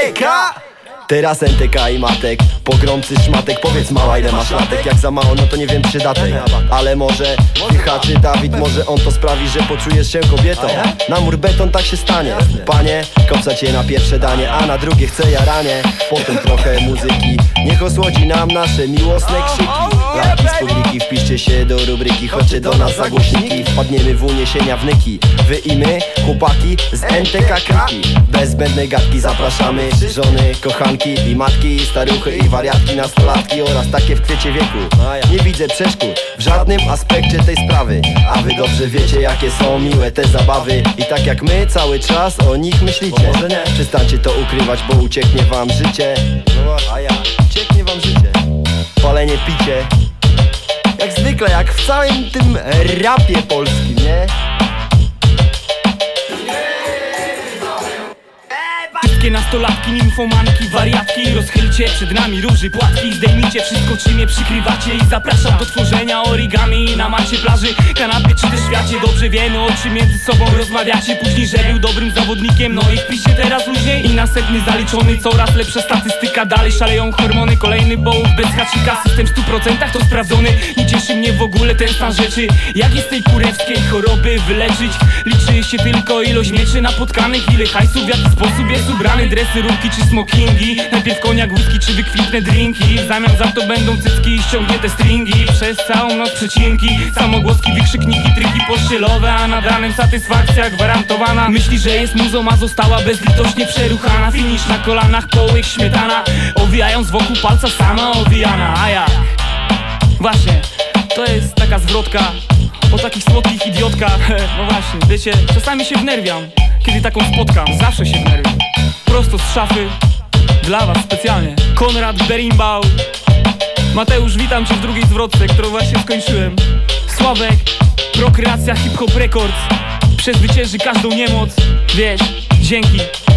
NTK! Teraz NTK i Matek, pogromcy szmatek. Powiedz mała, ile masz latek? Jak za mało, no to nie wiem przydatek. Ale może Tycha czy Dawid, może on to sprawi, że poczujesz się kobietą. Na mur beton, tak się stanie. Panie, kopsa cię na pierwsze danie, a na drugie chce jaranie. Potem trochę muzyki, niech osłodzi nam nasze miłosne krzyki. Laki z publiki, wpiszcie się do rubryki, chodźcie do nas za głośniki. Wpadniemy w uniesienia wnyki. Wy i my, chłopaki z NTK kryki. Bez zbędnej gadki zapraszamy żony, kochanki i matki, i staruchy, i wariatki, nastolatki oraz takie w kwiecie wieku. Nie widzę przeszkód w żadnym aspekcie tej sprawy, a wy dobrze wiecie, jakie są miłe te zabawy. I tak jak my cały czas o nich myślicie. Przestańcie to ukrywać, bo ucieknie wam życie. A ja, ucieknie wam życie. Palenie, picie, jak zwykle, jak w całym tym rapie polskim, nie? Wszystkie nastolatki, nimfomanki, wariatki, rozchylcie przed nami róży płatki. Zdejmijcie wszystko, czym je przykrywacie, i zapraszam do tworzenia origami na macie, plaży, kanapie czy też świacie. Dobrze wiemy, o czym między sobą rozmawiacie. Później, że był dobrym zawodnikiem, no i wpiszcie teraz luźniej. I następny zaliczony, coraz lepsza statystyka. Dalej szaleją hormony, kolejny bołów bez haczyka. System w 100% to sprawdzony. Nie cieszy mnie w ogóle ten stan rzeczy. Jak jest tej kurewskiej choroby wyleczyć? Liczy się tylko ilość mieczy napotkanych, ile hajsu, w jaki sposób jest ubrany. Dresyrówki czy smokingi, najpierw koniak, whisky czy wykwintne drinki. W zamian za to będą cycki i ściągnięte stringi. Przez całą noc przecinki, samogłoski, wykrzykniki, triki pościelowe, a nad ranem satysfakcja gwarantowana. Myśli, że jest muzą, a została bezlitośnie przeruchana. Finisz na kolanach, połyk, śmietana, owijając wokół palca sama owijana. A jak? Właśnie, to jest taka zwrotka o takich słodkich idiotkach. No właśnie, wiecie, czasami się wnerwiam, kiedy taką spotkam. Zawsze się wnerwiam. Prosto z szafy, dla was specjalnie Konrad Berimbau. Mateusz, witam cię w drugiej zwrotce, którą właśnie skończyłem. Sławek, Prokreacja Hip Hop Records przezwycięży każdą niemoc. Wiesz, dzięki.